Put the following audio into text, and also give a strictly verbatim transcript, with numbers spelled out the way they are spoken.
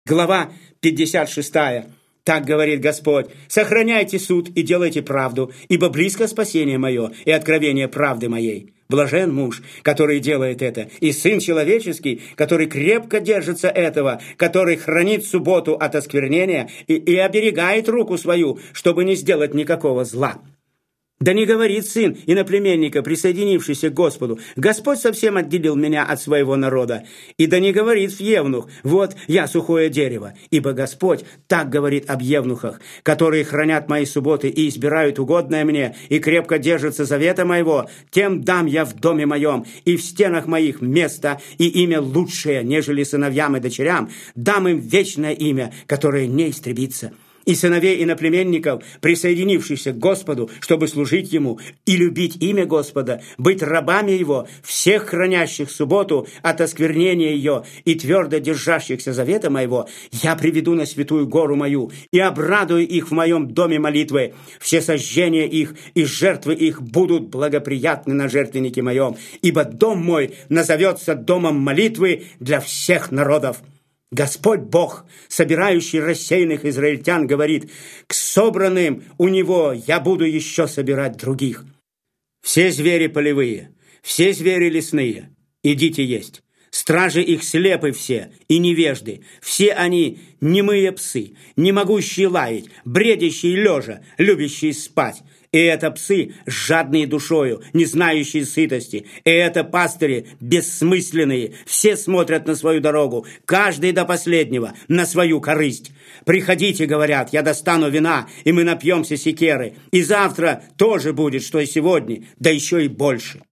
Глава пятьдесят шестая. Так говорит Господь: «Сохраняйте суд и делайте правду, ибо близко спасение мое и откровение правды моей». Блажен муж, который делает это, и Сын Человеческий, который крепко держится этого, который хранит субботу от осквернения и, и оберегает руку свою, чтобы не сделать никакого зла. Да не говорит сын иноплеменника, присоединившийся к Господу: «Господь совсем отделил меня от своего народа». И да не говорит евнух: «Вот я сухое дерево». Ибо Господь так говорит об евнухах, которые хранят мои субботы и избирают угодное мне, и крепко держатся завета моего: тем дам я в доме моем и в стенах моих место и имя лучшее, нежели сыновьям и дочерям, дам им вечное имя, которое не истребится. И сыновей иноплеменников, присоединившихся к Господу, чтобы служить Ему и любить имя Господа, быть рабами Его, всех хранящих субботу от осквернения ее и твердо держащихся завета моего, я приведу на святую гору мою и обрадую их в моем доме молитвы. Все сожжения их и жертвы их будут благоприятны на жертвеннике моем, ибо дом мой назовется домом молитвы для всех народов». Господь Бог, собирающий рассеянных израильтян, говорит: «К собранным у Него я буду еще собирать других». Все звери полевые, все звери лесные, идите есть. Стражи их слепы все и невежды, все они немые псы, не могущие лаять, бредящие лежа, любящие спать. И это псы, жадные душою, не знающие сытости. И это пастыри, бессмысленные, все смотрят на свою дорогу, каждый до последнего, на свою корысть. «Приходите, — говорят, — я достану вина, и мы напьемся секеры, и завтра тоже будет, что и сегодня, да еще и больше».